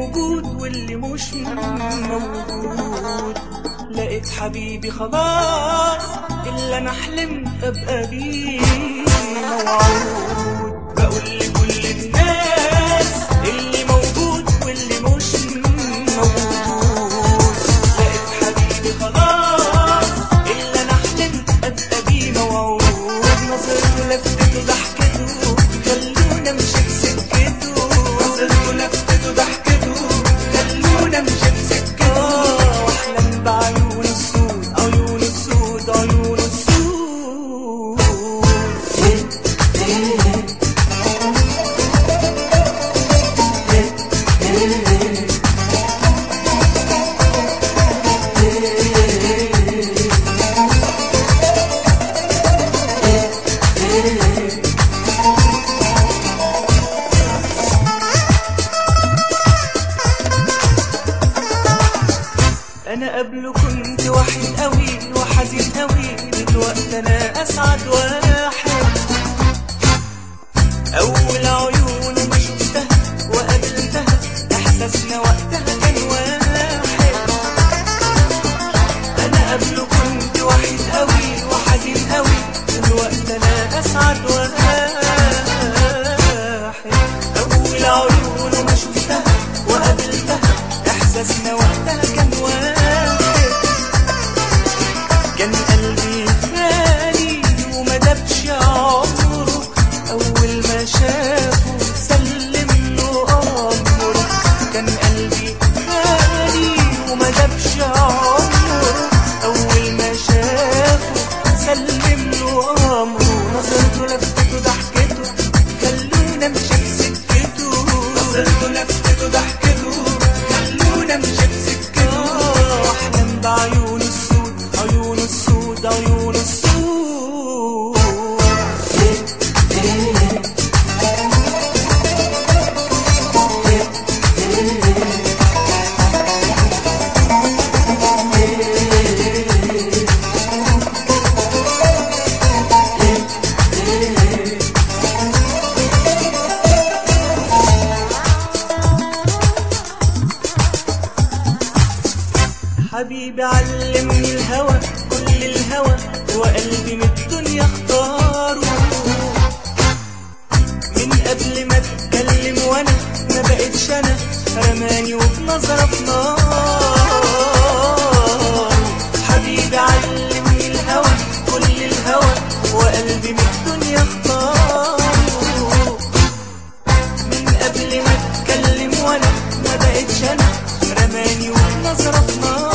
موجود واللي مش موجود. لقيت حبيبي خلاص اللي انا حلمت ابقى بيه موعود. بقول لكل الناس اللي موجود واللي مش موجود. لقيت حبيبي خلاص اللي انا حلمت ابقى بيه موعود. نظرته لفتته ضحكته خلونا امشي بسكته. نظرته لفتته ضحكته خلونا امشي بسكته. واحلم بعيون السود عيون السود عيون السود. انا قبله كنت وحيد قوي وحزين قوي، دلوقتي انا اسعد واحد. اول عيونه ما شفتها وقابلتها احساسنا وقتها كان واحد. انا قبله كنت وحيد قوي وحزين قوي، دلوقتي انا اسعد واحد. اول عيونه ما شفتها وقابلتها احساسنا وقتها كان واحد. كان قلبي خالي وما دابش عمره، اول ما شافه سلم له امره. كان قلبي خالي وما دابش عمره، اول ما شافه سلم له امره. نظرته لفتته ضحكته خلونا امشي بسكته. نظرته لفتته ضحكته خلونا امشي بسكته. واحلم بعيون السود عيون السود عيون السود. حبيبي علمني الهوى كل الهوى، وقلبي من الدنيا اختاره. من قبل ما اتكلم وانا ما بقتش انا، رماني وبنظرة في نار. حبيبي علمني الهوى كل الهوى، وقلبي من الدنيا اختاره. من قبل ما اتكلم وانا ما بقتش انا، رماني وبنظرة في نار.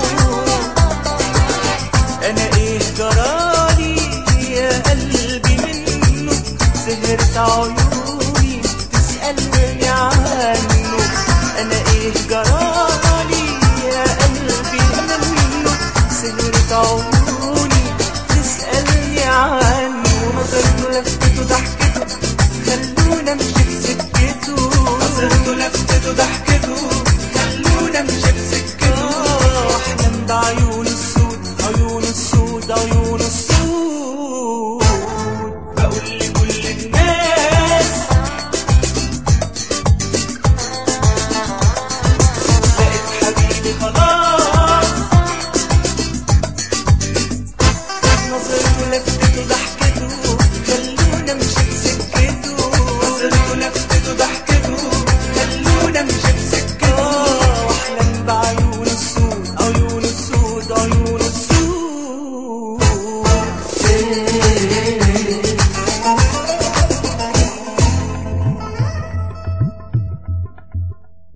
انا ايه جرالي يا قلبي منه، سهرت عيوني تسألني عنه. انا ايه جرالي يا قلبي منه، سهرت عيوني تسألني عنه. نظرته لفتته ضحكته خلونا امشي بسكته. نظرته لفتته ضحكته خلونا امشي بسكته. واحلم بعيون السود عيون السود عيون السود. بقول لكل الناس لقيت حبيبي خلاص. نظرته لفتته ضحكته